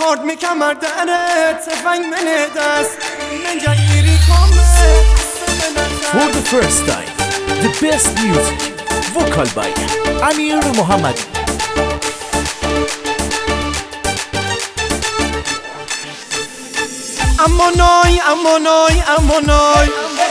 کارد میکمر درت تفنگ من دست من جنگیری کامه For the first time, the best music, vocal by Amir Mohammadi. امانای امانای امانای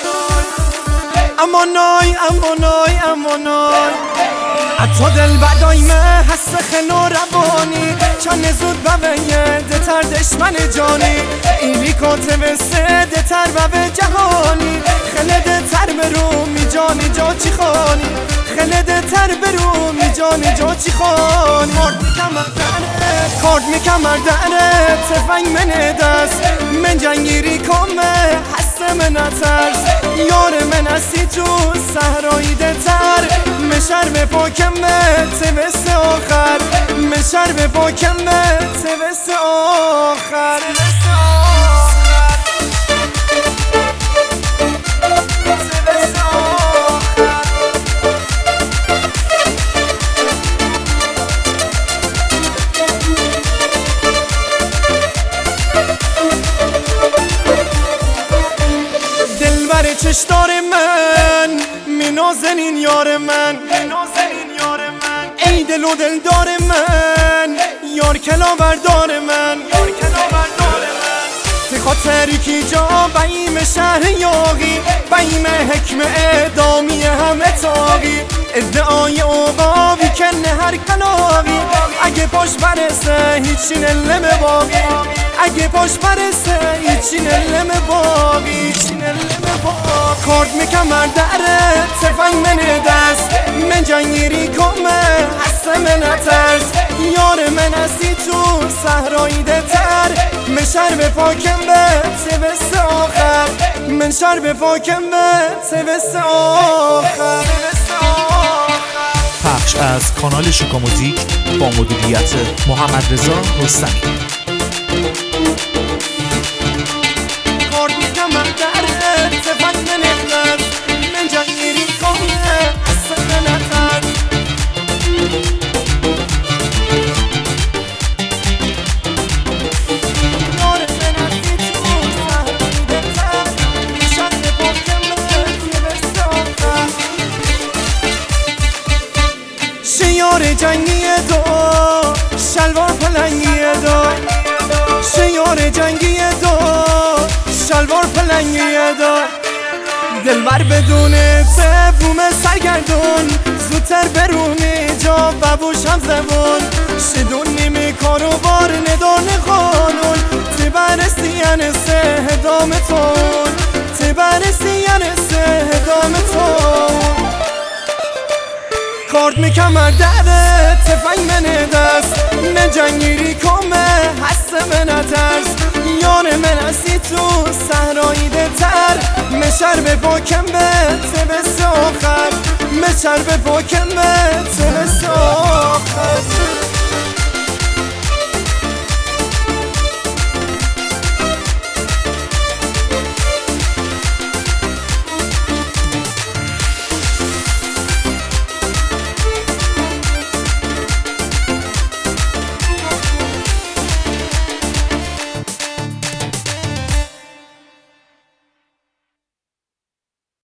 امانای امانای امانای حتی دل بدای من حس خنو روانی چند زود بویه دتر دشمن جانی اینی کاتب سده تر و جهانی خلده تر برو می جانی جا چی خانی خلده تر برو می جانی جا چی خانی کارد میکمر دره تفنگ من دست من جنگیری کامه حس من نترس یار من هستی تو صحرایی دتر مشر به پاکم تبست آخر مشر به پاکم تبست آخر دلبر چشدار من مینازنین یار من ای دل و دلدار من یار کلا بردار من تی خاطری کی جا بیم شهر یاغی بیم حکم اعدامی همه تاقی ادعای اوقابی کنه هر کلاقی اگه پاش برسه هیچی نلم باقی اگه پاش برسه هیچی نلم باقی کارد میکمر دره تفنگ من دست من جنگیری کامه حس من نترس یار من هستی تو صحرایی دتر من شر به پاکم به تبست آخر من شر به پاکم به تبست آخر پخش از کانال شوکا موزیک با مدیریت محمد رضا رستمی. کارد میکمر دره تفنگ من دست من جنگیری کامه حس من نترس شیار جنگی دو شلوار پلنگی دو شیار جنگی دو شلوار پلنگی دو دلبر بدون تفوم سرگردون زودتر برونی جا ببوشم زبون شدون نیمی کارو بار ندان قانون تبرسیان سه هدامتون تبرسیان سه هدامتون کارد میکمر دره تفنگ من دست من جنگیری کامه حس من نترس یار من هستی تو صحرایی دتر مشر به پاکم به تبست آخر مشر به پاکم به تبست آخر